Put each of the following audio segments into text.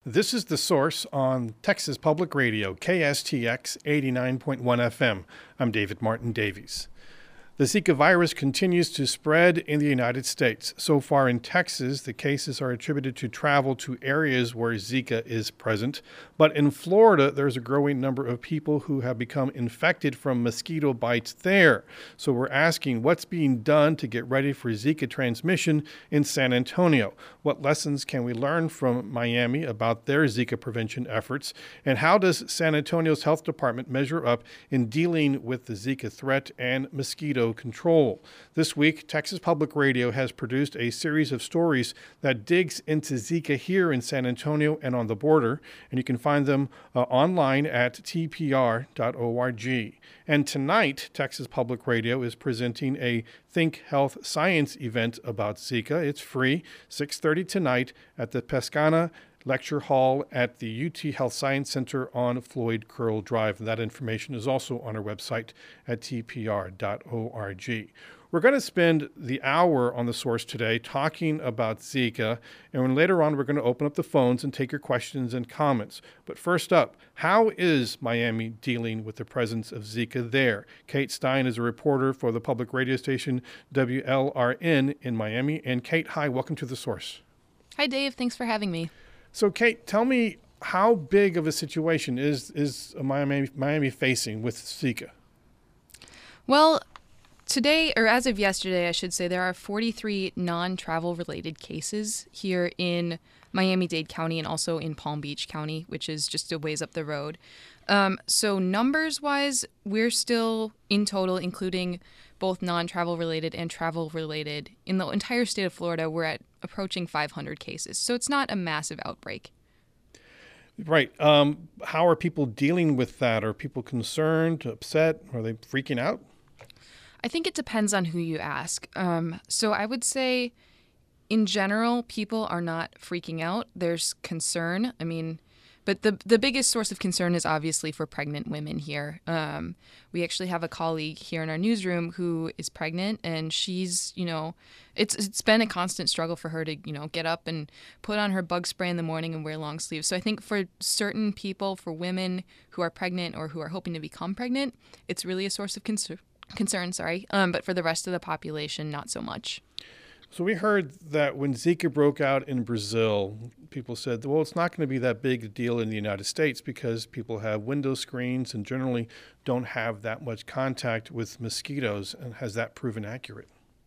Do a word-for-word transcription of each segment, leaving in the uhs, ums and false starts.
This is The Source on Texas Public Radio, K S T X eighty-nine point one F M. I'm David Martin Davies. The Zika virus continues to spread in the United States. So far in Texas, the cases are attributed to travel to areas where Zika is present. But in Florida, there's a growing number of people who have become infected from mosquito bites there. So we're asking what's being done to get ready for Zika transmission in San Antonio. What lessons can we learn from Miami about their Zika prevention efforts? And how does San Antonio's health department measure up in dealing with the Zika threat and mosquito control? This week, Texas Public Radio has produced a series of stories that digs into Zika here in San Antonio and on the border, and you can find them uh, online at t p r dot org. And tonight, Texas Public Radio is presenting a Think Health Science event about Zika. It's free, six thirty tonight at the Pescana Lecture Hall at the U T Health Science Center on Floyd Curl Drive. And that information is also on our website at t p r dot org. We're going to spend the hour on The Source today talking about Zika, and when later on we're going to open up the phones and take your questions and comments. But first up, how is Miami dealing with the presence of Zika there? Kate Stein is a reporter for the public radio station W L R N in Miami. And Kate, hi, welcome to The Source. Hi, Dave. Thanks for having me. So, Kate, tell me, how big of a situation is is Miami Miami facing with Zika? Well, today, or as of yesterday, I should say, there are forty-three non-travel related cases here in Miami-Dade County and also in Palm Beach County, which is just a ways up the road. Um, so numbers-wise, we're still in total, including both non-travel related and travel related, in the entire state of Florida, we're at approaching five hundred cases. So it's not a massive outbreak. Right. Um, how are people dealing with that? Are people concerned, upset? Are they freaking out? I think it depends on who you ask. Um, so I would say, in general, people are not freaking out. There's concern. I mean, but the the biggest source of concern is obviously for pregnant women here. Um, we actually have a colleague here in our newsroom who is pregnant, and she's, you know, it's it's been a constant struggle for her to, you know, get up and put on her bug spray in the morning and wear long sleeves. So I think for certain people, for women who are pregnant or who are hoping to become pregnant, it's really a source of concern. Concern, sorry, um, but for the rest of the population, not so much. So we heard that when Zika broke out in Brazil, people said, well, it's not going to be that big a deal in the United States because people have window screens and generally don't have that much contact with mosquitoes. And has that proven accurate?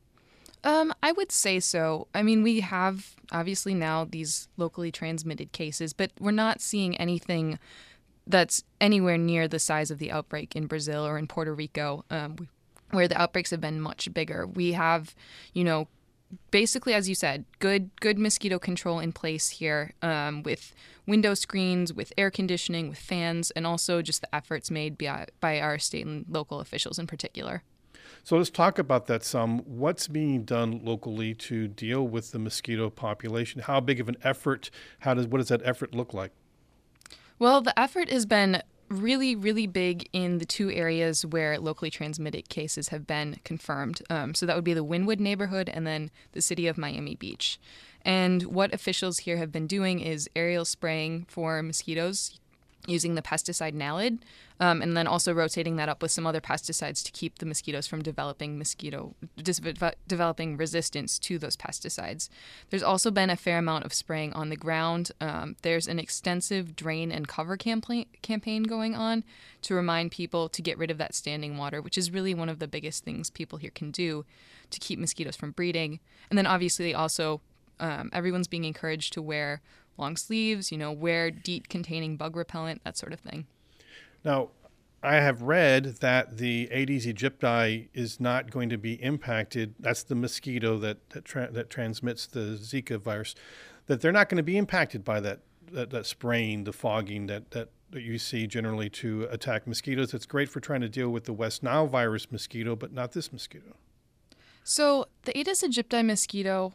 Um, I would say so. I mean, we have obviously now these locally transmitted cases, but we're not seeing anything that's anywhere near the size of the outbreak in Brazil or in Puerto Rico, um, where the outbreaks have been much bigger. We have, you know, basically, as you said, good good mosquito control in place here, um, with window screens, with air conditioning, with fans, and also just the efforts made by, by our state and local officials in particular. So let's talk about that some. What's being done locally to deal with the mosquito population? How big of an effort? How does what does that effort look like? Well, the effort has been really, really big in the two areas where locally transmitted cases have been confirmed. Um, so that would be the Wynwood neighborhood and then the city of Miami Beach. And what officials here have been doing is aerial spraying for mosquitoes using the pesticide Naled, um, and then also rotating that up with some other pesticides to keep the mosquitoes from developing mosquito dis- developing resistance to those pesticides. There's also been a fair amount of spraying on the ground. Um, there's an extensive drain and cover campaign campaign going on to remind people to get rid of that standing water, which is really one of the biggest things people here can do to keep mosquitoes from breeding. And then obviously also um, everyone's being encouraged to wear long sleeves, you know, wear DEET-containing bug repellent, that sort of thing. Now, I have read that the Aedes aegypti is not going to be impacted. That's the mosquito that that, tra- that transmits the Zika virus. That they're not going to be impacted by that that, that spraying, the fogging that, that that you see generally to attack mosquitoes. It's great for trying to deal with the West Nile virus mosquito, but not this mosquito. So the Aedes aegypti mosquito,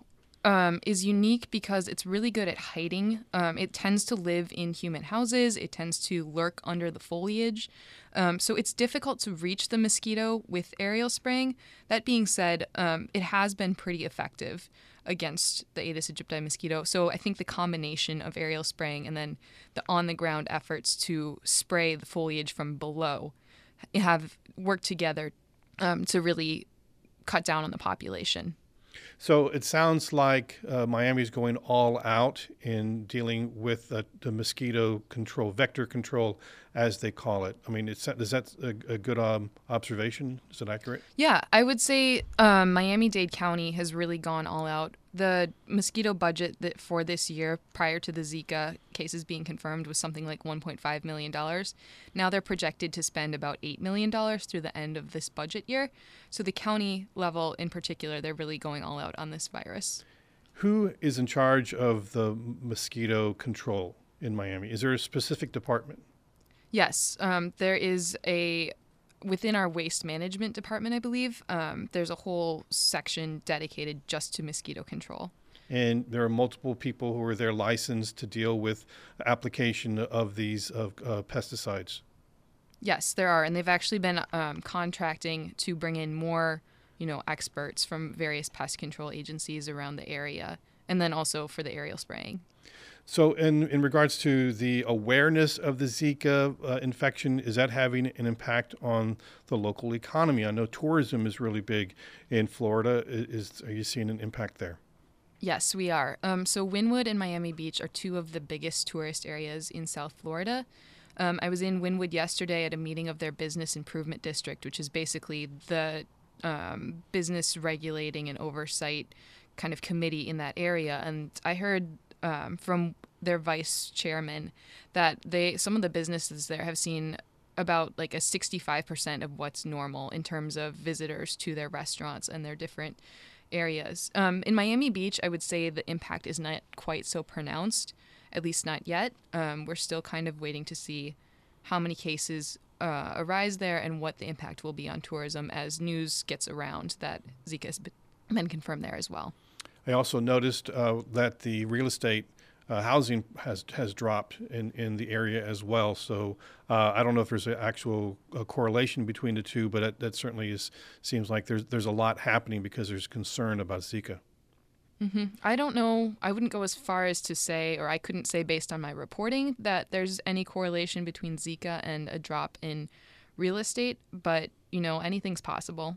um, is unique because it's really good at hiding. Um, it tends to live in human houses. It tends to lurk under the foliage. Um, so it's difficult to reach the mosquito with aerial spraying. That being said, um, it has been pretty effective against the Aedes aegypti mosquito. So I think the combination of aerial spraying and then the on-the-ground efforts to spray the foliage from below have worked together um, to really cut down on the population. So it sounds like uh, Miami's going all out in dealing with uh, the mosquito control, vector control, as they call it. I mean, it's, is that a, a good um, observation? Is it accurate? Yeah, I would say um, Miami-Dade County has really gone all out. The mosquito budget that for this year, prior to the Zika cases being confirmed, was something like one point five million dollars. Now they're projected to spend about eight million dollars through the end of this budget year. So the county level in particular, they're really going all out on this virus. Who is in charge of the mosquito control in Miami? Is there a specific department? Yes, um, there is a, within our waste management department, I believe, um, there's a whole section dedicated just to mosquito control. And there are multiple people who are there licensed to deal with application of these of uh, pesticides. Yes, there are, and they've actually been um, contracting to bring in more, you know, experts from various pest control agencies around the area, and then also for the aerial spraying. So in, in regards to the awareness of the Zika uh, infection, is that having an impact on the local economy? I know tourism is really big in Florida. Is, are you seeing an impact there? Yes, we are. Um, so Wynwood and Miami Beach are two of the biggest tourist areas in South Florida. Um, I was in Wynwood yesterday at a meeting of their Business Improvement District, which is basically the um, business regulating and oversight kind of committee in that area. And I heard um, from their vice chairman that they some of the businesses there have seen about like a sixty-five percent of what's normal in terms of visitors to their restaurants and their different areas. Um, in Miami Beach, I would say the impact is not quite so pronounced, at least not yet. Um, we're still kind of waiting to see how many cases uh, arise there and what the impact will be on tourism as news gets around that Zika has been confirmed there as well. I also noticed uh, that the real estate uh, housing has has dropped in, in the area as well. So uh, I don't know if there's an actual uh, correlation between the two, but that, that certainly is seems like there's there's a lot happening because there's concern about Zika. Mm-hmm. I don't know. I wouldn't go as far as to say, or I couldn't say based on my reporting, that there's any correlation between Zika and a drop in real estate. But, you know, anything's possible.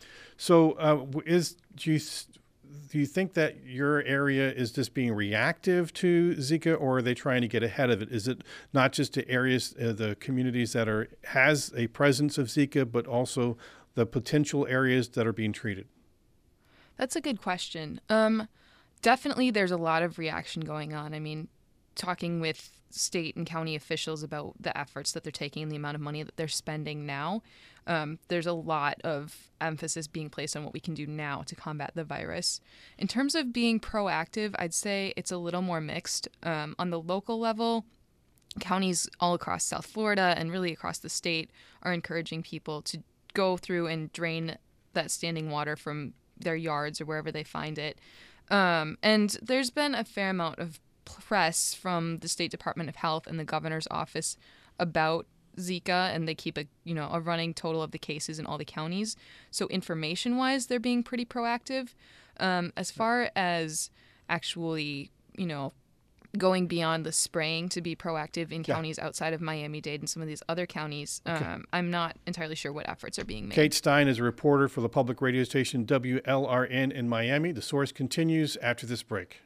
So uh, is do you do you think that your area is just being reactive to Zika, or are they trying to get ahead of it? Is it not just the areas, uh, the communities that are has a presence of Zika, but also the potential areas that are being treated? That's a good question. Um, definitely there's a lot of reaction going on. I mean, talking with state and county officials about the efforts that they're taking and the amount of money that they're spending now, um, there's a lot of emphasis being placed on what we can do now to combat the virus. In terms of being proactive, I'd say it's a little more mixed. Um, on the local level, counties all across South Florida and really across the state are encouraging people to go through and drain that standing water from their yards or wherever they find it. Um, and there's been a fair amount of press from the State Department of Health and the governor's office about Zika, and they keep a you know a running total of the cases in all the counties. So information-wise, they're being pretty proactive. Um, as far as actually, you know, going beyond the spraying to be proactive in counties yeah. outside of Miami-Dade and some of these other counties, okay. um, I'm not entirely sure what efforts are being made. Kate Stein is a reporter for the public radio station W L R N in Miami. The Source continues after this break.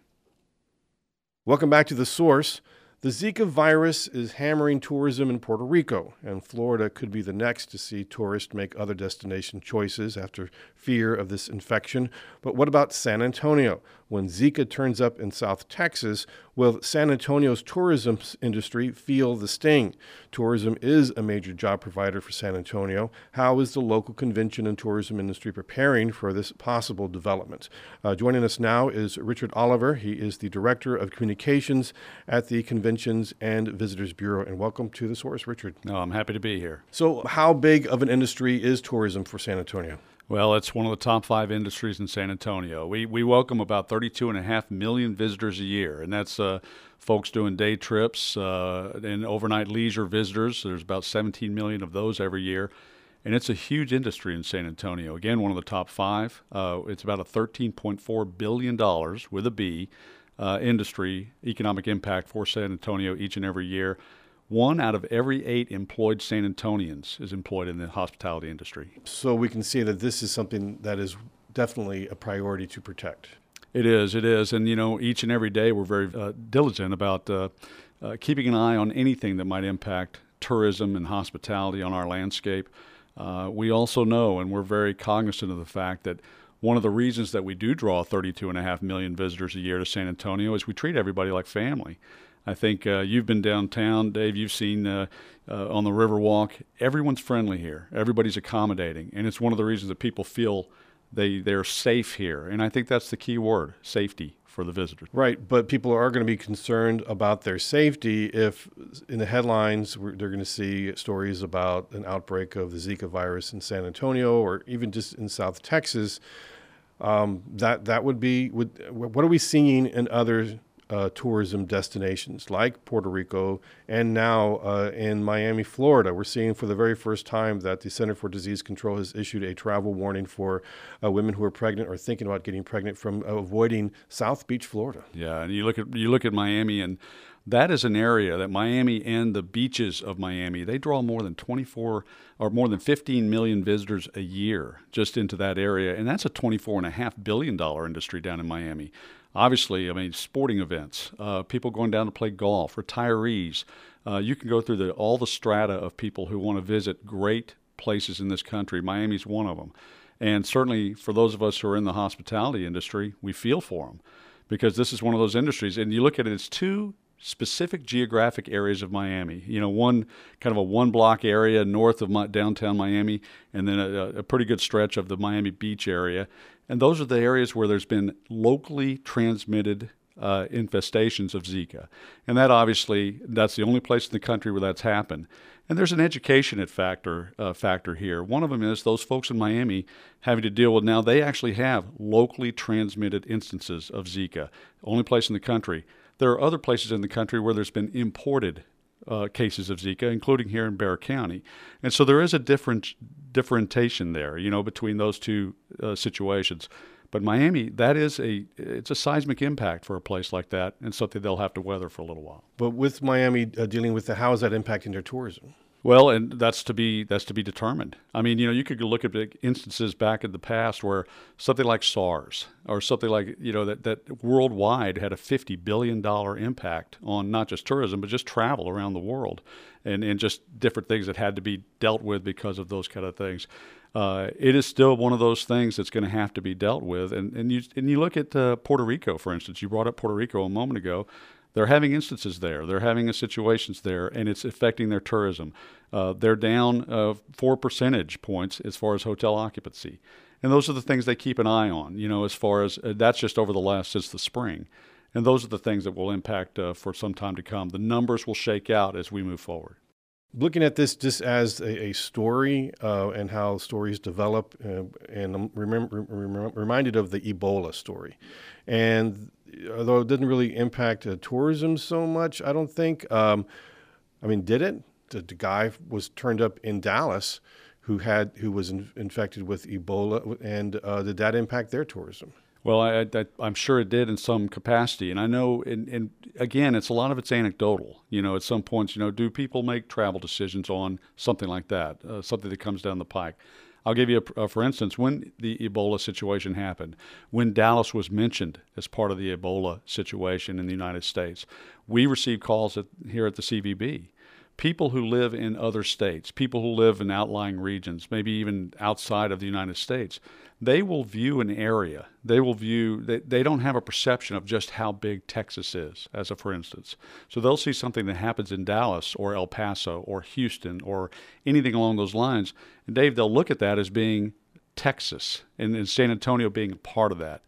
Welcome back to The Source. The Zika virus is hammering tourism in Puerto Rico, and Florida could be the next to see tourists make other destination choices after fear of this infection. But what about San Antonio? When Zika turns up in South Texas, will San Antonio's tourism industry feel the sting? Tourism is a major job provider for San Antonio. How is the local convention and tourism industry preparing for this possible development? Uh, joining us now is Richard Oliver. He is the Director of Communications at the Conventions and Visitors Bureau. And welcome to The Source, Richard. No, I'm happy to be here. So how big of an industry is tourism for San Antonio? Well, it's one of the top five industries in San Antonio. We we welcome about thirty-two and a half million visitors a year, and that's uh, folks doing day trips uh, and overnight leisure visitors. There's about seventeen million of those every year, and it's a huge industry in San Antonio. Again, one of the top five. Uh, it's about a thirteen point four billion dollars with a B uh, industry economic impact for San Antonio each and every year. One out of every eight employed San Antonians is employed in the hospitality industry. So we can see that this is something that is definitely a priority to protect. It is, it is. And, you know, each and every day we're very uh, diligent about uh, uh, keeping an eye on anything that might impact tourism and hospitality on our landscape. Uh, we also know, and we're very cognizant of the fact that one of the reasons that we do draw thirty-two and a half million visitors a year to San Antonio is we treat everybody like family. I think uh, you've been downtown, Dave. You've seen uh, uh, on the Riverwalk. Everyone's friendly here. Everybody's accommodating, and it's one of the reasons that people feel they they're safe here. And I think that's the key word: safety for the visitors. Right, but people are going to be concerned about their safety if, in the headlines, we're, they're going to see stories about an outbreak of the Zika virus in San Antonio, or even just in South Texas. Um, that that would be. Would, what are we seeing in other Uh, tourism destinations like Puerto Rico and now uh, in Miami, Florida? We're seeing for the very first time that the Center for Disease Control has issued a travel warning for uh, women who are pregnant or thinking about getting pregnant from uh, avoiding South Beach, Florida. Yeah, and you look at you look at Miami, and that is an area that Miami and the beaches of Miami, they draw more than twenty-four or more than fifteen million visitors a year just into that area, and that's a twenty-four and a half billion dollar industry down in Miami. Obviously, I mean, sporting events, uh, people going down to play golf, retirees. Uh, you can go through the, all the strata of people who want to visit great places in this country. Miami's one of them. And certainly for those of us who are in the hospitality industry, we feel for them because this is one of those industries. And you look at it, it's two specific geographic areas of Miami. You know, one kind of a one block area north of my, downtown Miami, and then a, a pretty good stretch of the Miami Beach area. And those are the areas where there's been locally transmitted uh, infestations of Zika. And that obviously, that's the only place in the country where that's happened. And there's an education factor uh, factor here. One of them is those folks in Miami having to deal with now, they actually have locally transmitted instances of Zika. Only place in the country. There are other places in the country where there's been imported uh, cases of Zika, including here in Bexar County. And so there is a different differentiation there, you know, between those two uh, situations. But Miami, that is a, it's a seismic impact for a place like that and something they'll have to weather for a little while. But with Miami uh, dealing with the, how is that impacting their tourism? Well, and that's to be that's to be determined. I mean, you know, you could look at big instances back in the past where something like SARS or something like, you know, that, that worldwide had a fifty billion dollars impact on not just tourism, but just travel around the world and, and just different things that had to be dealt with because of those kind of things. Uh, it is still one of those things that's going to have to be dealt with. And, and, you, and you look at uh, Puerto Rico, for instance. You brought up Puerto Rico a moment ago. They're having instances there. They're having situations there, and it's affecting their tourism. Uh, they're down uh, four percentage points as far as hotel occupancy. And those are the things they keep an eye on, you know, as far as uh, that's just over the last, since the spring. And those are the things that will impact uh, for some time to come. The numbers will shake out as we move forward. Looking at this just as a, a story uh, and how stories develop, uh, and I'm remember, rem- reminded of the Ebola story. And although it didn't really impact uh, tourism so much, I don't think, um, I mean, did it? The, the guy was turned up in Dallas who had who was in, infected with Ebola, and uh, did that impact their tourism? Well, I, I, I'm sure it did in some capacity. And I know, and, and again, it's a lot of it's anecdotal. You know, at some points, you know, do people make travel decisions on something like that, uh, something that comes down the pike? I'll give you, a, uh, for instance, when the Ebola situation happened, when Dallas was mentioned as part of the Ebola situation in the United States, we received calls at, here at the C V B. People who live in other states, people who live in outlying regions, maybe even outside of the United States, they will view an area. They will view, they, they don't have a perception of just how big Texas is, as a for instance. So they'll see something that happens in Dallas or El Paso or Houston or anything along those lines. And Dave, they'll look at that as being Texas and, and San Antonio being a part of that.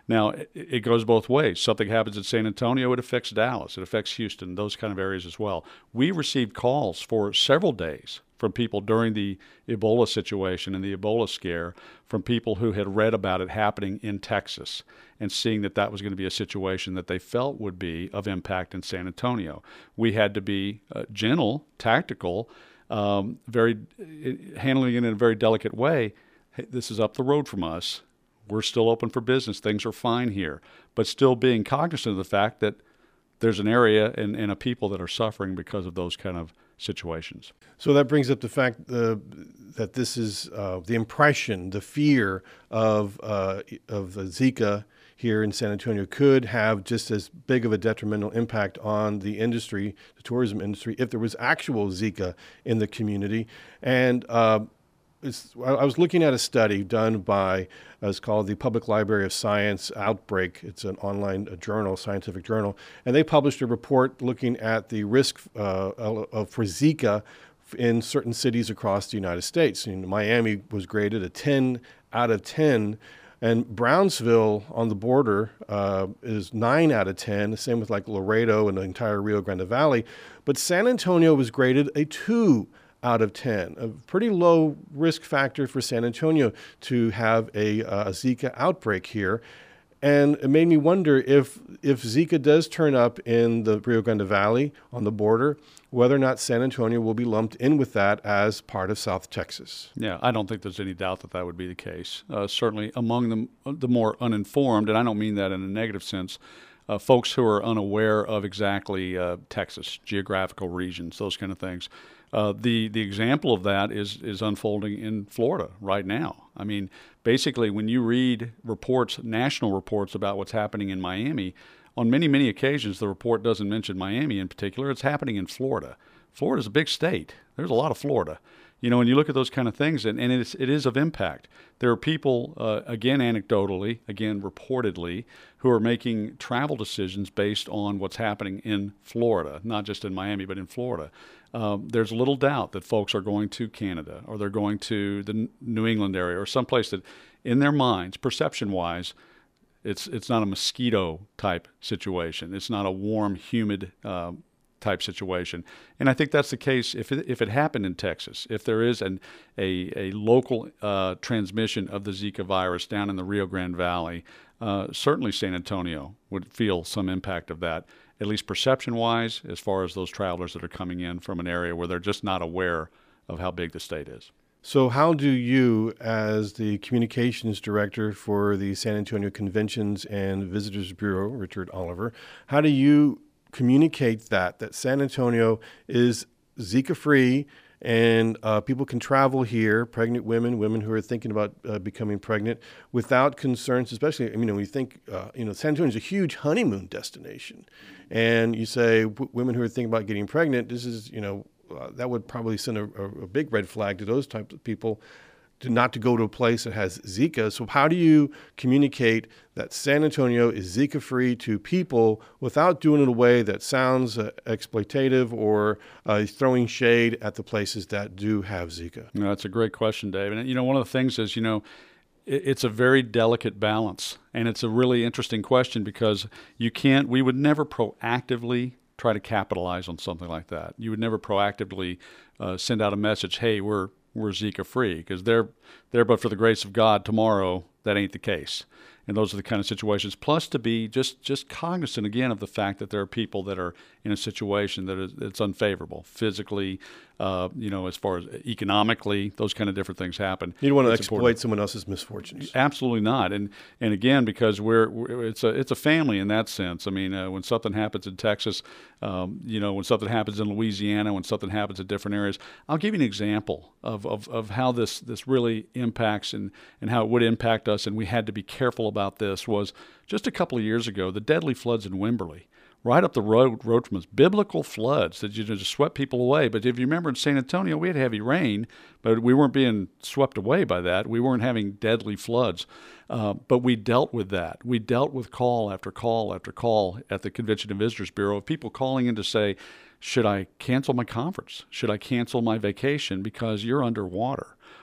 Now, it, it goes both ways. Something happens in San Antonio, it affects Dallas, it affects Houston, those kind of areas as well. We received calls for several days from people during the Ebola situation and the Ebola scare, from people who had read about it happening in Texas and seeing that that was going to be a situation that they felt would be of impact in San Antonio. We had to be uh, gentle, tactical, um, very uh, handling it in a very delicate way. Hey, this is up the road from us. We're still open for business. Things are fine here, but still being cognizant of the fact that there's an area and, and a people that are suffering because of those kind of situations. So that brings up the fact uh, that this is uh, the impression, the fear of uh, of the Zika here in San Antonio could have just as big of a detrimental impact on the industry, the tourism industry, if there was actual Zika in the community. And uh, It's, I was looking at a study done by, uh, it's called the Public Library of Science Outbreak. It's an online a journal, scientific journal, and they published a report looking at the risk uh, of, for Zika in certain cities across the United States. And Miami was graded a ten out of ten, and Brownsville on the border uh, is nine out of ten, the same with like Laredo and the entire Rio Grande Valley. But San Antonio was graded a two out of ten, a pretty low risk factor for San Antonio to have a, uh, a Zika outbreak here. And it made me wonder if if Zika does turn up in the Rio Grande Valley on the border, whether or not San Antonio will be lumped in with that as part of South Texas. Yeah, I don't think there's any doubt that that would be the case. Uh, certainly among the, the more uninformed, and I don't mean that in a negative sense, uh, folks who are unaware of exactly uh, Texas, geographical regions, those kind of things. Uh, the the example of that is is unfolding in Florida right now. I mean, basically, when you read reports, national reports about what's happening in Miami, on many, many occasions, the report doesn't mention Miami in particular. It's happening in Florida. Florida's a big state. There's a lot of Florida. You know, when you look at those kind of things, and, and it's, it is of impact. There are people, uh, again, anecdotally, again, reportedly, who are making travel decisions based on what's happening in Florida, not just in Miami, but in Florida. Um, there's little doubt that folks are going to Canada, or they're going to the New England area, or someplace that, in their minds, perception-wise, it's it's not a mosquito-type situation. It's not a warm, humid uh, type situation. And I think that's the case if it, if it happened in Texas, if there is an, a, a local uh, transmission of the Zika virus down in the Rio Grande Valley, uh, certainly San Antonio would feel some impact of that, at least perception-wise, as far as those travelers that are coming in from an area where they're just not aware of how big the state is. So how do you, as the communications director for the San Antonio Conventions and Visitors Bureau, Richard Oliver, how do you communicate that, that San Antonio is Zika-free and uh, people can travel here, pregnant women, women who are thinking about uh, becoming pregnant, without concerns, especially, you know, when you think, uh, you know, San Antonio is a huge honeymoon destination. And you say w- women who are thinking about getting pregnant, this is, you know, uh, that would probably send a, a, a big red flag to those types of people to not to go to a place that has Zika. So how do you communicate that San Antonio is Zika-free to people without doing it in a way that sounds uh, exploitative or uh, throwing shade at the places that do have Zika? No, that's a great question, Dave. And, you know, one of the things is, you know, it, it's a very delicate balance. And it's a really interesting question because you can't, we would never proactively try to capitalize on something like that. You would never proactively uh, send out a message, hey, we're we're Zika-free, because they're, they're, but for the grace of God, tomorrow, that ain't the case. And those are the kind of situations. Plus to be just, just cognizant, again, of the fact that there are people that are in a situation that is it's unfavorable, physically, uh, you know, as far as economically, those kind of different things happen. You don't want to It's exploit important. someone else's misfortunes. Absolutely not. And and again, because we're, we're it's a it's a family in that sense. I mean, uh, when something happens in Texas, um, you know, when something happens in Louisiana, when something happens in different areas, I'll give you an example of of, of how this this really impacts and, and how it would impact us. And we had to be careful about this. Was just a couple of years ago, the deadly floods in Wimberley. Right up the road, road from us, biblical floods that you just swept people away. But if you remember in San Antonio, we had heavy rain, but we weren't being swept away by that. We weren't having deadly floods. Uh, but we dealt with that. We dealt with call after call after call at the Convention and Visitors Bureau of people calling in to say, should I cancel my conference? Should I cancel my vacation because you're underwater?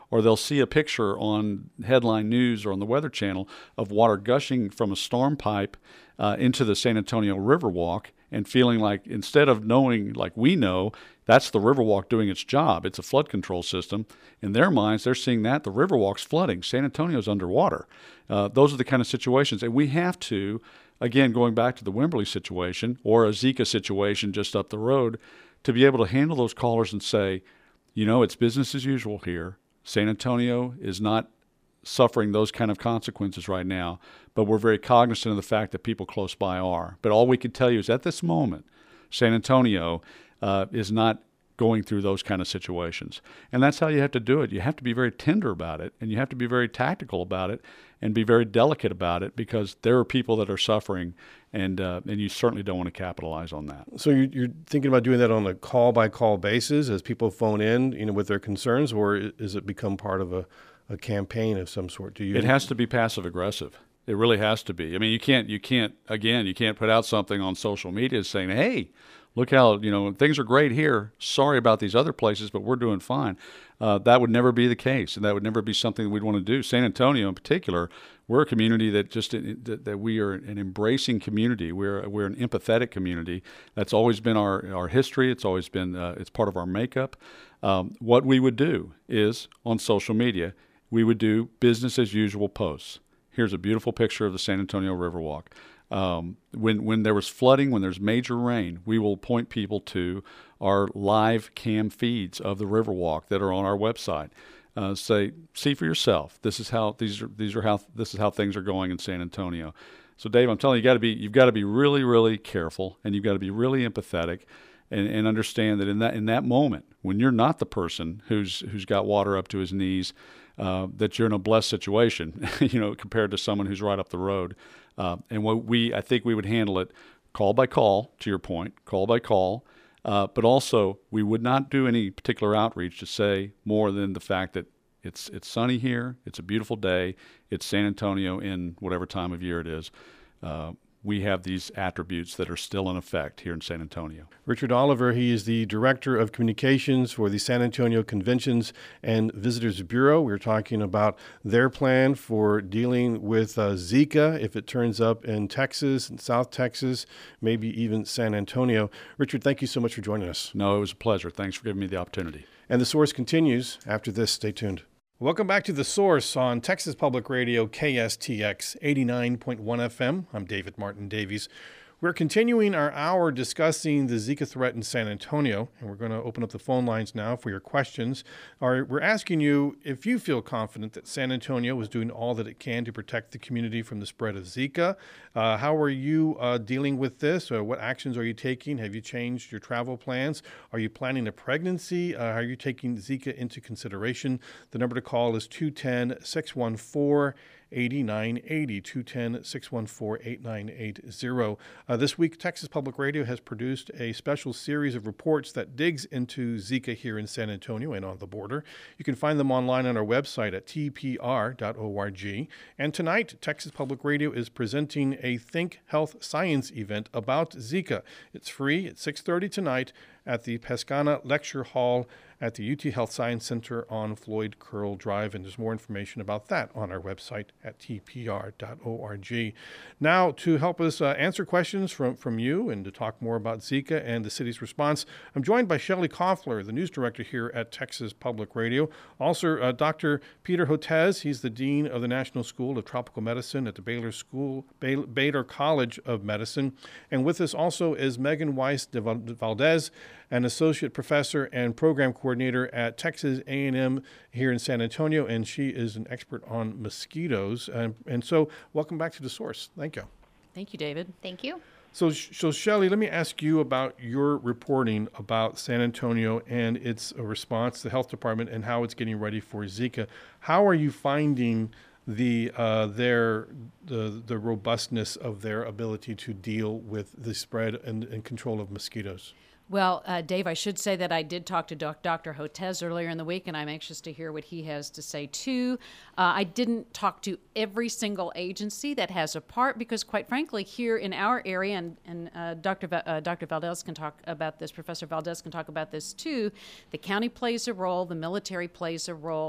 or they'll see a picture on headline news or on the Weather Channel of water gushing from a storm pipe uh, into the San Antonio Riverwalk, and feeling like, instead of knowing like we know, that's the Riverwalk doing its job, it's a flood control system. In their minds, they're seeing that the Riverwalk's flooding, San Antonio's underwater. Uh, those are the kind of situations, and we have to, again, going back to the Wimberley situation or a Zika situation just up the road, to be able to handle those callers and say, you know, it's business as usual here. San Antonio is not suffering those kind of consequences right now, but we're very cognizant of the fact that people close by are. But all we can tell you is at this moment, San Antonio uh, is not going through those kind of situations. And that's how you have to do it. You have to be very tender about it, and you have to be very tactical about it, and be very delicate about it, because there are people that are suffering, and uh, and you certainly don't want to capitalize on that. So you're, you're thinking about doing that on a call-by-call basis as people phone in, you know, with their concerns, or is it become part of a, a campaign of some sort? Do you? It has to be passive-aggressive. It really has to be. I mean, you can't, you can't, again, you can't put out something on social media saying, hey, look how, you know, things are great here. Sorry about these other places, but we're doing fine. Uh, that would never be the case, and that would never be something we'd want to do. San Antonio in particular, we're a community that just, that, that we are an embracing community. We're, we're an empathetic community. That's always been our, our history. It's always been, uh, it's part of our makeup. Um, what we would do is, on social media, we would do business as usual posts. Here's a beautiful picture of the San Antonio Riverwalk. Um, when when there was flooding, when there's major rain, we will point people to our live cam feeds of the Riverwalk that are on our website. Uh, say, see for yourself. This is how these are. These are how this is how things are going in San Antonio. So, Dave, I'm telling you, you got to be you've got to be really, really careful, and you've got to be really empathetic, and, and understand that in that in that moment when you're not the person who's who's got water up to his knees, uh, that you're in a blessed situation, you know, compared to someone who's right up the road. Uh, and what we, I think we would handle it call by call, to your point, call by call. Uh, but also, we would not do any particular outreach to say more than the fact that it's it's sunny here, it's a beautiful day, it's San Antonio in whatever time of year it is. Uh, we have these attributes that are still in effect here in San Antonio. Richard Oliver, he is the Director of Communications for the San Antonio Conventions and Visitors Bureau. We're talking about their plan for dealing with uh, Zika if it turns up in Texas and South Texas, maybe even San Antonio. Richard, thank you so much for joining us. No, it was a pleasure. Thanks for giving me the opportunity. And The Source continues after this. Stay tuned. Welcome back to The Source on Texas Public Radio, K S T X eighty-nine point one F M. I'm David Martin Davies. We're continuing our hour discussing the Zika threat in San Antonio, and we're going to open up the phone lines now for your questions. We're asking you if you feel confident that San Antonio is doing all that it can to protect the community from the spread of Zika. Uh, how are you uh, dealing with this? Or what actions are you taking? Have you changed your travel plans? Are you planning a pregnancy? Uh, are you taking Zika into consideration? The number to call is two one zero, six one four, eight nine eight zero, two one zero, six one four, eight nine eight zero. Uh, this week, Texas Public Radio has produced a special series of reports that digs into Zika here in San Antonio and on the border. You can find them online on our website at t p r dot org. And tonight, Texas Public Radio is presenting a Think Health Science event about Zika. It's free at six thirty tonight at the Pescana Lecture Hall at the U T Health Science Center on Floyd Curl Drive, and there's more information about that on our website at t p r dot org. Now, to help us uh, answer questions from, from you and to talk more about Zika and the city's response, I'm joined by Shelley Koffler, the news director here at Texas Public Radio. Also, uh, Doctor Peter Hotez, he's the dean of the National School of Tropical Medicine at the Baylor School, Bay- Baylor College of Medicine. And with us also is Megan Weiss de Valdez, an associate professor and program coordinator at Texas A and M here in San Antonio, and she is an expert on mosquitoes. And, and so welcome back to The Source. Thank you. Thank you, David. Thank you. So, so Shelley, let me ask you about your reporting about San Antonio and its response, the health department, and how it's getting ready for Zika. How are you finding the uh, their the the robustness of their ability to deal with the spread and, and control of mosquitoes? Well, uh, Dave, I should say that I did talk to doc- Doctor Hotez earlier in the week, and I'm anxious to hear what he has to say, too. Uh, I didn't talk to every single agency that has a part because, quite frankly, here in our area, and, and uh, Doctor Va- uh, Doctor Valdez can talk about this, Professor Valdez can talk about this, too, the county plays a role, the military plays a role,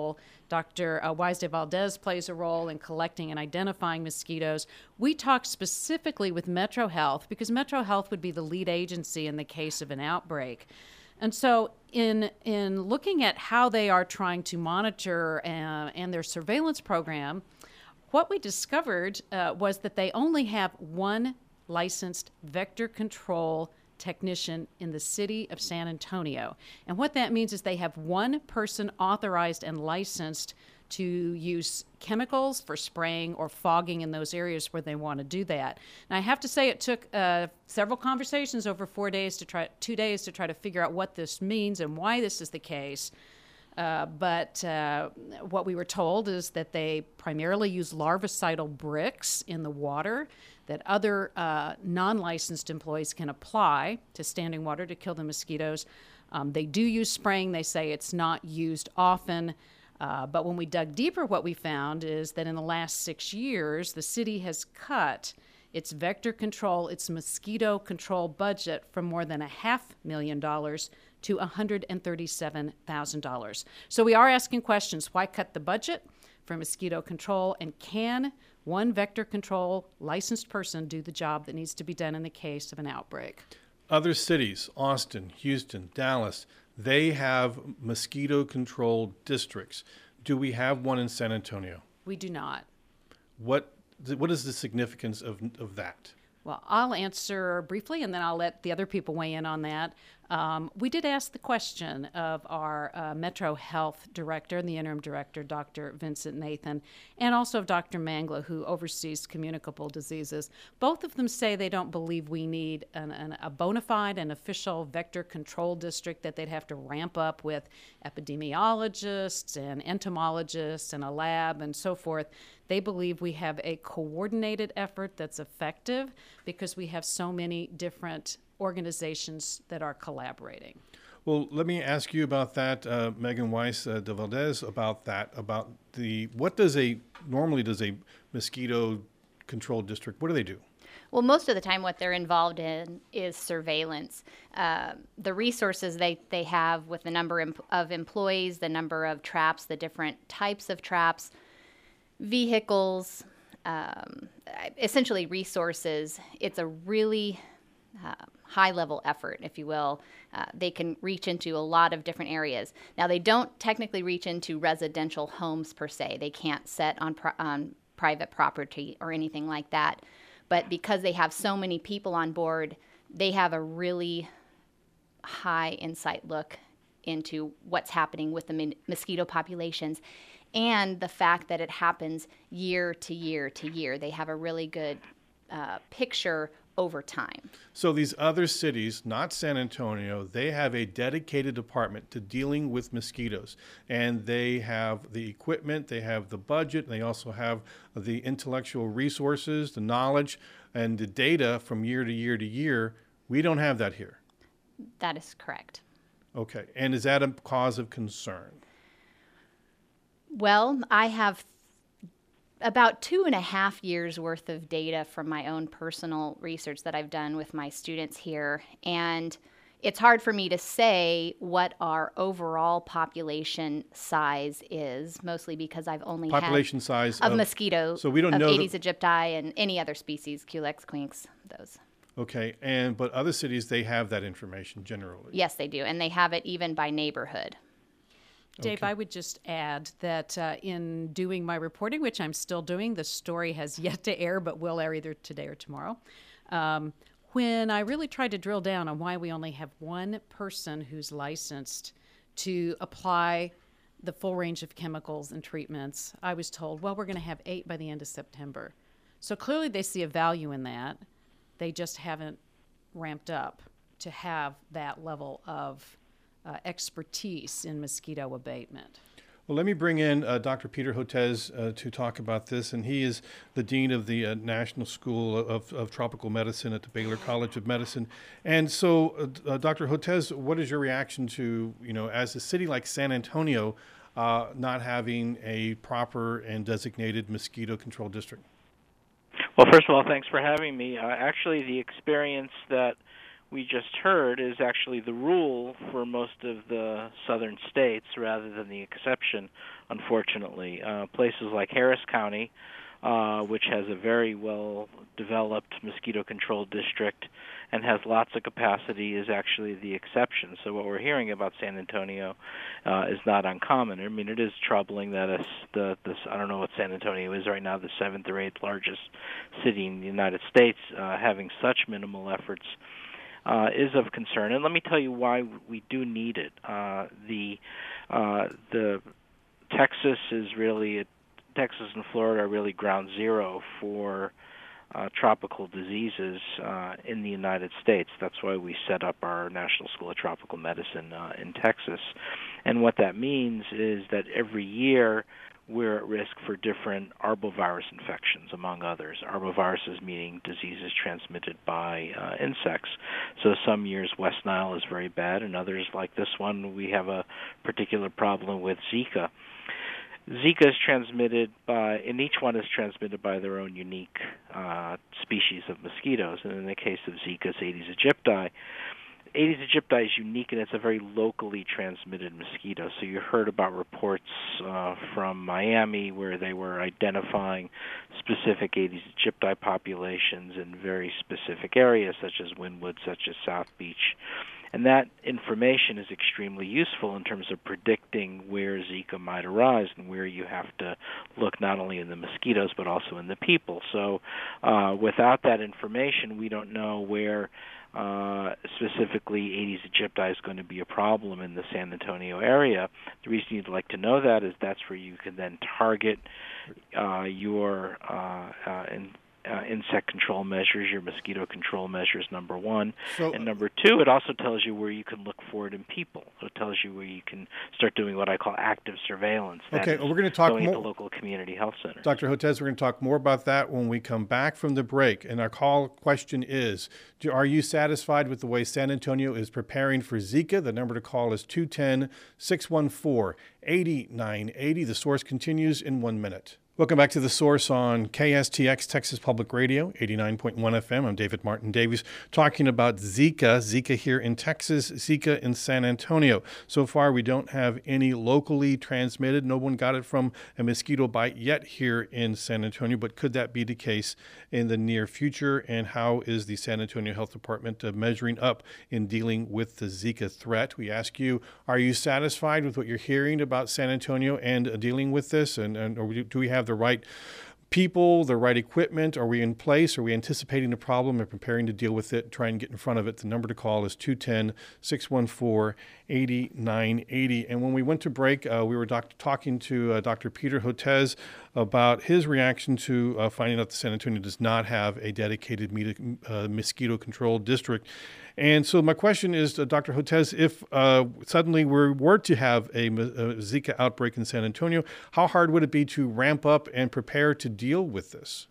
Doctor Uh, Wise de Valdez plays a role in collecting and identifying mosquitoes. We talked specifically with Metro Health because Metro Health would be the lead agency in the case of an outbreak. And so in in looking at how they are trying to monitor uh, and their surveillance program, what we discovered uh, was that they only have one licensed vector control technician in the city of San Antonio. And what that means is they have one person authorized and licensed to use chemicals for spraying or fogging in those areas where they want to do that. And I have to say it took uh, several conversations over four days to try, two days to try to figure out what this means and why this is the case. Uh, but uh, what we were told is that they primarily use larvicidal bricks in the water that other uh, non-licensed employees can apply to standing water to kill the mosquitoes. Um, they do use spraying. They say it's not used often. Uh, but when we dug deeper, what we found is that in the last six years, the city has cut its vector control, its mosquito control budget from more than a half million dollars to one hundred thirty-seven thousand dollars. So we are asking questions. Why cut the budget for mosquito control? And can one vector control licensed person do the job that needs to be done in the case of an outbreak? Other cities, Austin, Houston, Dallas, they have mosquito control districts. Do we have one in San Antonio? We do not. What what is the significance of of that? Well, I'll answer briefly, and then I'll let the other people weigh in on that. Um, we did ask the question of our uh, Metro Health director and the interim director, Doctor Vincent Nathan, and also of Doctor Mangla, who oversees communicable diseases. Both of them say they don't believe we need an, an, a bona fide and official vector control district, that they'd have to ramp up with epidemiologists and entomologists and a lab and so forth. They believe we have a coordinated effort that's effective because we have so many different organizations that are collaborating. Well, let me ask you about that, uh, Megan Weiss uh, de Valdez, about that, about the, what does a, normally does a mosquito control district, what do they do? Well, most of the time what they're involved in is surveillance. Uh, the resources they, they have with the number of employees, the number of traps, the different types of traps, vehicles, um, essentially resources. It's a really uh, high-level effort, if you will. Uh, they can reach into a lot of different areas. Now, they don't technically reach into residential homes per se. They can't set on, pri- on private property or anything like that. But because they have so many people on board, they have a really high insight look into what's happening with the min- mosquito populations and the fact that it happens year to year to year. They have a really good uh, picture over time. So these other cities, not San Antonio, they have a dedicated department to dealing with mosquitoes. And they have the equipment, they have the budget, and they also have the intellectual resources, the knowledge, and the data from year to year to year. We don't have that here. That is correct. Okay. And is that a cause of concern? Well, I have about two and a half years worth of data from my own personal research that I've done with my students here. And it's hard for me to say what our overall population size is, mostly because I've only population had size of, of mosquitoes, so we don't of know Aedes the, aegypti and any other species, Culex, Quinx, those. Okay. And but other cities, they have that information generally. Yes, they do. And they have it even by neighborhood. Dave, Okay. I would just add that uh, in doing my reporting, which I'm still doing, the story has yet to air, but will air either today or tomorrow. Um, when I really tried to drill down on why we only have one person who's licensed to apply the full range of chemicals and treatments, I was told, well, we're going to have eight by the end of September. So clearly they see a value in that. They just haven't ramped up to have that level of Uh, expertise in mosquito abatement. Well, let me bring in uh, Doctor Peter Hotez uh, to talk about this, and he is the dean of the uh, National School of, of Tropical Medicine at the Baylor College of Medicine. And so, uh, uh, Doctor Hotez, what is your reaction to, you know, as a city like San Antonio uh, not having a proper and designated mosquito control district? Well, first of all, thanks for having me. Uh, actually, the experience that we just heard is actually the rule for most of the southern states rather than the exception, unfortunately. Uh, places like Harris County, uh, which has a very well-developed mosquito control district and has lots of capacity, is actually the exception. So what we're hearing about San Antonio uh, is not uncommon. I mean, it is troubling that us, the, the I don't know what San Antonio is right now, the seventh or eighth largest city in the United States, uh, having such minimal efforts uh, is of concern. And let me tell you why we do need it. Uh, the uh, the Texas is really a, Texas and Florida are really ground zero for Uh, tropical diseases uh, in the United States. That's why we set up our National School of Tropical Medicine uh, in Texas. And what that means is that every year we're at risk for different arbovirus infections, among others. Arboviruses meaning diseases transmitted by uh, insects. So some years West Nile is very bad, and others, like this one, we have a particular problem with Zika. Zika is transmitted by, and each one is transmitted by their own unique uh, species of mosquitoes. And in the case of Zika, it's Aedes aegypti. Aedes aegypti is unique, and it's a very locally transmitted mosquito. So you heard about reports uh, from Miami where they were identifying specific Aedes aegypti populations in very specific areas, such as Wynwood, such as South Beach. And that information is extremely useful in terms of predicting where Zika might arise and where you have to look not only in the mosquitoes but also in the people. So uh, without that information, we don't know where uh, specifically Aedes aegypti is going to be a problem in the San Antonio area. The reason you'd like to know that is that's where you can then target uh, your uh, uh, in, Uh, insect control measures, your mosquito control measures, number one. So, and number two, it also tells you where you can look for it in people. So it tells you where you can start doing what I call active surveillance. That okay, well, we're going to talk going more. to local community health centers. Doctor Hotez, we're going to talk more about that when we come back from the break. And our call question is, do, are you satisfied with the way San Antonio is preparing for Zika? The number to call is two one zero, six one four, eight nine eight zero. The source continues in one minute. Welcome back to The Source on K S T X, Texas Public Radio, eighty-nine point one F M. I'm David Martin Davies, talking about Zika, Zika here in Texas, Zika in San Antonio. So far, we don't have any locally transmitted. No one got it from a mosquito bite yet here in San Antonio, but could that be the case in the near future? And how is the San Antonio Health Department uh, measuring up in dealing with the Zika threat? We ask you, are you satisfied with what you're hearing about San Antonio and uh, dealing with this? And, and or do we have the right people, the right equipment? Are we in place? Are we anticipating the problem and preparing to deal with it, try and get in front of it? The number to call is two one zero, six one four, eight nine eight zero. And when we went to break, uh, we were doc- talking to uh, Doctor Peter Hotez about his reaction to uh, finding out that San Antonio does not have a dedicated me- uh, mosquito control district. And so my question is, uh, Doctor Hotez, if uh, suddenly we were to have a, a Zika outbreak in San Antonio, how hard would it be to ramp up and prepare to deal with this?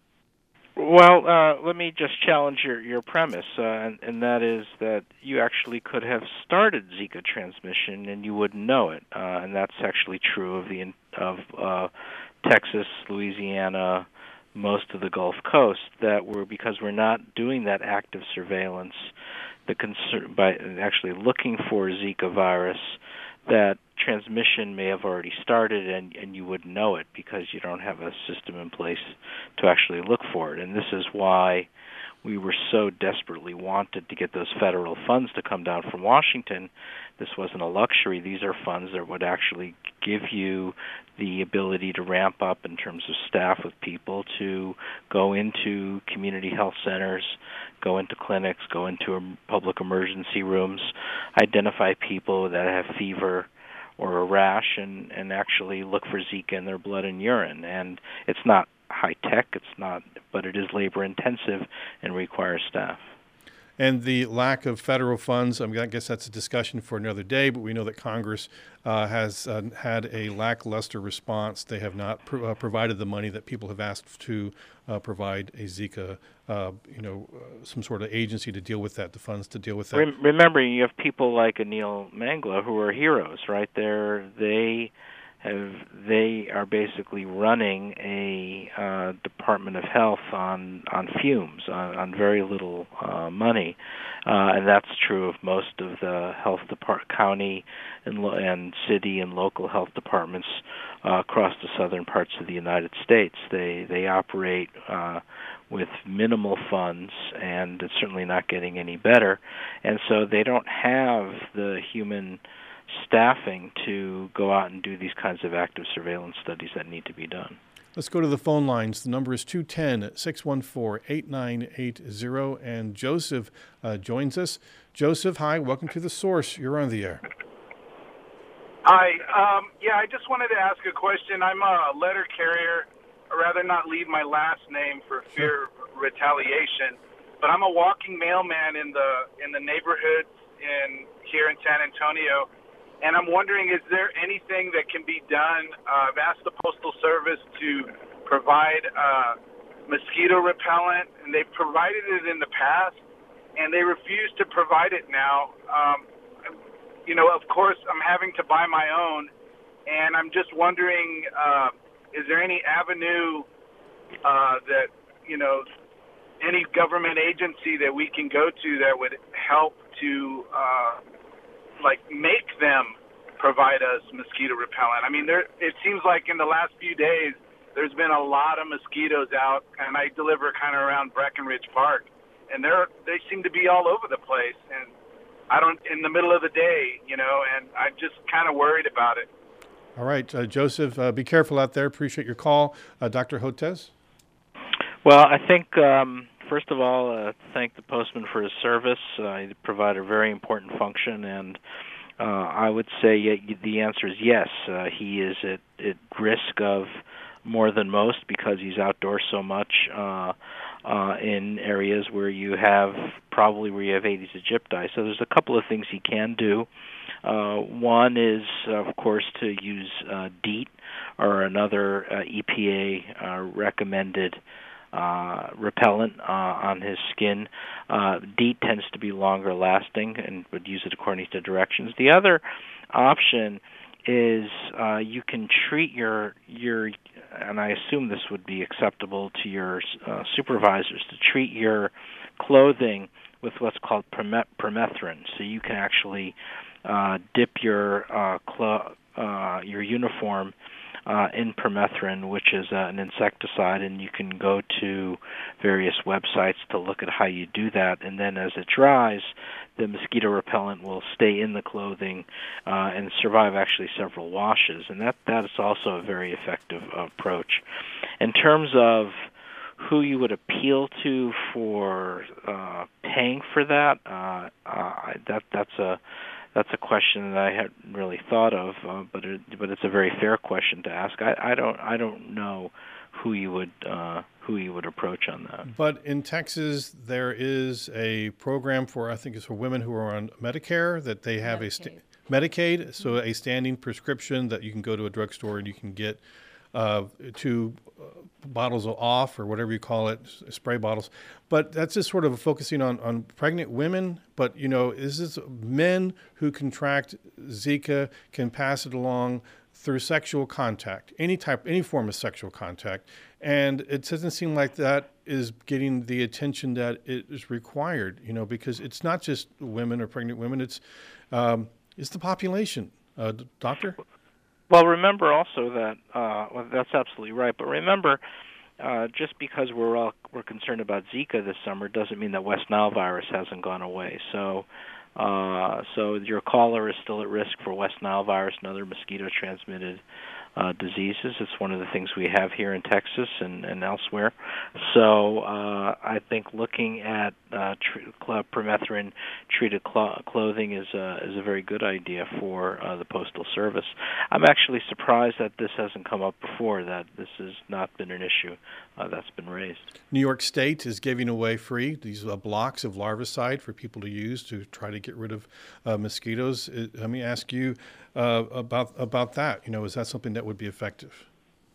Well, uh, let me just challenge your, your premise, uh, and, and that is that you actually could have started Zika transmission and you wouldn't know it, uh, and that's actually true of the of uh, Texas, Louisiana, most of the Gulf Coast. That we're because we're not doing that active surveillance, the concern by actually looking for Zika virus, that transmission may have already started and, and you wouldn't know it because you don't have a system in place to actually look for it. And this is why we were so desperately wanted to get those federal funds to come down from Washington. This wasn't a luxury. These are funds that would actually give you the ability to ramp up in terms of staff with people to go into community health centers, go into clinics, go into public emergency rooms, identify people that have fever or a rash, and, and actually look for Zika in their blood and urine. And it's not high tech, it's not, but it is labor intensive and requires staff. And the lack of federal funds, I mean, I guess that's a discussion for another day, but we know that Congress uh, has uh, had a lackluster response. They have not pro- uh, provided the money that people have asked to uh, provide a Zika, uh, you know, uh, some sort of agency to deal with that, the funds to deal with that. Remember, you have people like Anil Mangla who are heroes, right? They're, they have they are basically running a uh, Department of Health on on fumes, on, on very little uh, money, uh, and that's true of most of the health depart county and lo- and city and local health departments uh, across the southern parts of the United States. They they operate uh, with minimal funds, and it's certainly not getting any better, and so they don't have the human staffing to go out and do these kinds of active surveillance studies that need to be done. Let's go to the phone lines. The number is two one zero, six one four, eight nine eight zero, and Joseph uh, joins us. Joseph, hi, welcome to The Source. You're on the air. Hi. Um, yeah, I just wanted to ask a question. I'm a letter carrier. I'd rather not leave my last name for fear of retaliation, but I'm a walking mailman in the in the neighborhoods in here in San Antonio. And I'm wondering, is there anything that can be done? Uh, I've asked the Postal Service to provide uh, mosquito repellent, and they've provided it in the past, and they refuse to provide it now. Um, you know, of course, I'm having to buy my own, and I'm just wondering, uh, is there any avenue uh, that, you know, any government agency that we can go to that would help to uh, like make them provide us mosquito repellent? I mean, there it seems like in the last few days there's been a lot of mosquitoes out, and I deliver kind of around Breckenridge Park, and they're they seem to be all over the place, and I don't in the middle of the day, you know, and I'm just kind of worried about it. All right, uh, Joseph, uh, be careful out there. Appreciate your call. Uh, Doctor Hotez? Well, I think, um, first of all, uh, thank the postman for his service. Uh, he provided a very important function, and uh, I would say yeah, the answer is yes. Uh, he is at, at risk of more than most because he's outdoors so much uh, uh, in areas where you have probably where you have Aedes aegypti. So there's a couple of things he can do. Uh, one is, of course, to use uh, DEET or another uh, E P A uh, recommended uh, repellent uh, on his skin. Uh, DEET tends to be longer lasting and would use it according to directions. The other option is uh, you can treat your your, and I assume this would be acceptable to your uh, supervisors, to treat your clothing with what's called permethrin. So you can actually uh, dip your uh, clo- uh, your uniform uh, in permethrin, which is uh, an insecticide, and you can go to various websites to look at how you do that. And then as it dries, the mosquito repellent will stay in the clothing uh, and survive actually several washes. And that that is also a very effective approach. In terms of who you would appeal to for uh, paying for that, uh, uh, that that's a that's a question that I hadn't really thought of, uh, but it, but it's a very fair question to ask. I, I don't I don't know who you would uh, who you would approach on that. But in Texas, there is a program for I think it's for women who are on Medicare that they have Medicaid. a sta- Medicaid, so a standing prescription that you can go to a drugstore and you can get uh, two uh, bottles off or whatever you call it, spray bottles. But that's just sort of focusing on, on pregnant women. But, you know, is this men who contract Zika can pass it along through sexual contact, any type, any form of sexual contact. And it doesn't seem like that is getting the attention that it is required, you know, because it's not just women or pregnant women, it's um, it's the population. Uh, doctor? Well, remember also that uh, well, that's absolutely right. But remember, uh, just because we're all we're concerned about Zika this summer doesn't mean that West Nile virus hasn't gone away. So, uh, so your caller is still at risk for West Nile virus and other mosquito-transmitted uh, diseases. It's one of the things we have here in Texas and, and elsewhere. So, uh, I think looking at uh, tr- cl- permethrin treated cl- clothing is a, is a very good idea for uh, the Postal Service. I'm actually surprised that this hasn't come up before, that this has not been an issue uh, that's been raised. New York State is giving away free these uh, blocks of larvicide for people to use to try to get rid of uh, mosquitoes. It, let me ask you uh, about about that. You know, is that something that would be effective?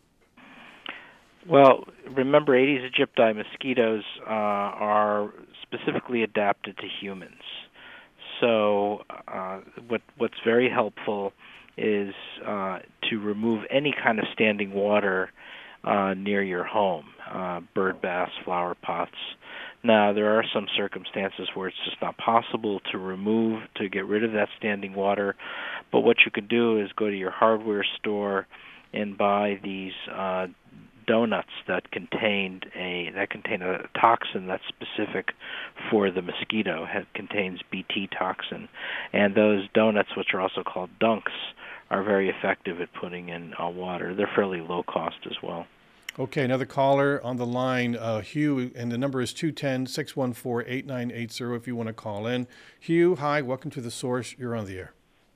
Well, remember, Aedes aegypti mosquitoes uh, are specifically adapted to humans. So uh, what what's very helpful is uh, to remove any kind of standing water uh, near your home, uh, bird baths, flower pots. Now, there are some circumstances where it's just not possible to remove, to get rid of that standing water, but what you could do is go to your hardware store and buy these uh, donuts that contained a that contain a toxin that's specific for the mosquito. It contains B T toxin, and those donuts, which are also called dunks, are very effective at putting in uh, water. They're fairly low cost as well. Okay, another caller on the line, uh, Hugh, and the number is two one zero, six one four, eight nine eight zero if you want to call in. Hugh, hi, welcome to The Source. You're on the air.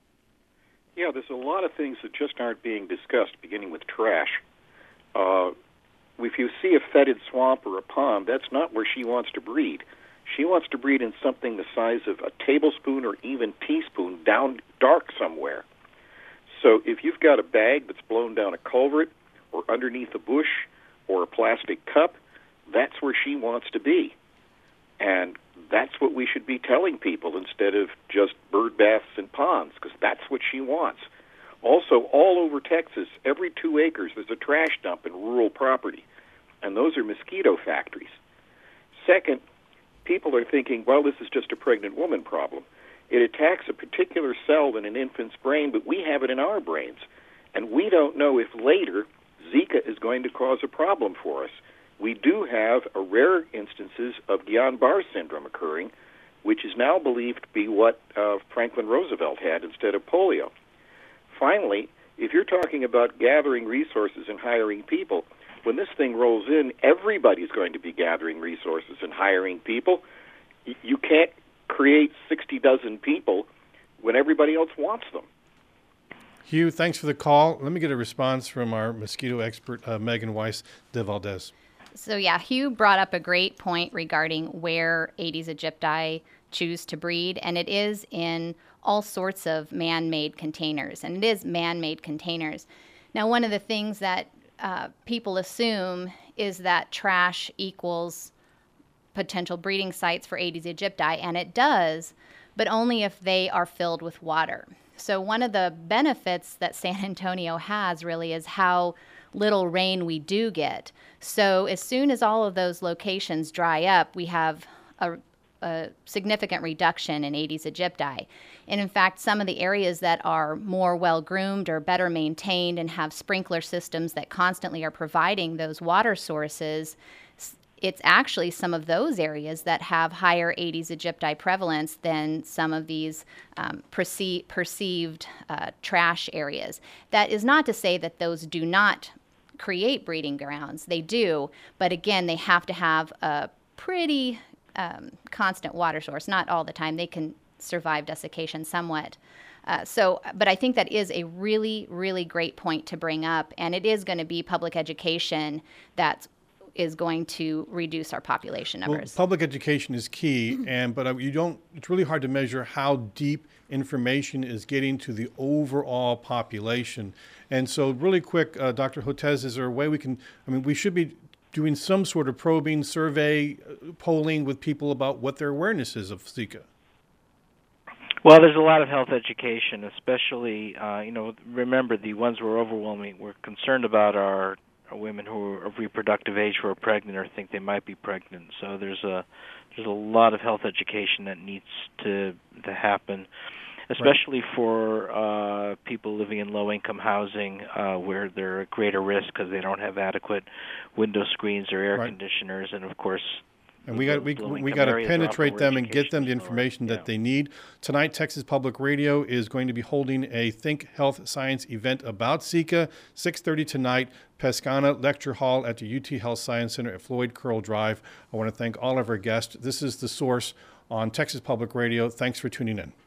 Yeah, there's a lot of things that just aren't being discussed, beginning with trash. Uh, if you see a fetid swamp or a pond, that's not where she wants to breed. She wants to breed in something the size of a tablespoon or even teaspoon down dark somewhere. So if you've got a bag that's blown down a culvert or underneath a bush or a plastic cup, that's where she wants to be. And that's what we should be telling people instead of just bird baths and ponds, because that's what she wants. Also, all over Texas, every two acres, there's a trash dump in rural property, and those are mosquito factories. Second, people are thinking, well, this is just a pregnant woman problem. It attacks a particular cell in an infant's brain, but we have it in our brains, and we don't know if later Zika is going to cause a problem for us. We do have a rare instances of Guillain-Barré syndrome occurring, which is now believed to be what uh, Franklin Roosevelt had instead of polio. Finally, if you're talking about gathering resources and hiring people, when this thing rolls in, everybody's going to be gathering resources and hiring people. Y- you can't create sixty dozen people when everybody else wants them. Hugh, thanks for the call. Let me get a response from our mosquito expert, uh, Megan Weiss de Valdez. So yeah, Hugh brought up a great point regarding where Aedes aegypti choose to breed, and it is in all sorts of man-made containers, and it is man-made containers. Now, one of the things that uh, people assume is that trash equals potential breeding sites for Aedes aegypti, and it does, but only if they are filled with water. So one of the benefits that San Antonio has really is how little rain we do get. So as soon as all of those locations dry up, we have a, a significant reduction in Aedes aegypti. And in fact, some of the areas that are more well-groomed or better maintained and have sprinkler systems that constantly are providing those water sources, it's actually some of those areas that have higher Aedes aegypti prevalence than some of these um, perce- perceived uh, trash areas. That is not to say that those do not create breeding grounds. They do, but again, they have to have a pretty um, constant water source. Not all the time. They can survive desiccation somewhat. Uh, so, but I think that is a really, really great point to bring up, and it is going to be public education that's is going to reduce our population numbers. Well, public education is key, and but uh, you don't. It's really hard to measure how deep information is getting to the overall population. And so, really quick, uh, Doctor Hotez, is there a way we can? I mean, we should be doing some sort of probing, survey, uh, polling with people about what their awareness is of Zika. Well, there's a lot of health education, especially uh, you know. Remember, the ones we're overwhelming, we're concerned about are women who are of reproductive age who are pregnant or think they might be pregnant. So there's a there's a lot of health education that needs to to happen, especially right. for uh, people living in low-income housing uh, where they're at greater risk because they don't have adequate window screens or air right. conditioners, and of course. And we got we we got to penetrate them and get them the information that yeah. they need. Tonight, Texas Public Radio is going to be holding a Think Health Science event about Zika, six thirty tonight, Pescana Lecture Hall at the U T Health Science Center at Floyd Curl Drive. I want to thank all of our guests. This is The Source on Texas Public Radio. Thanks for tuning in.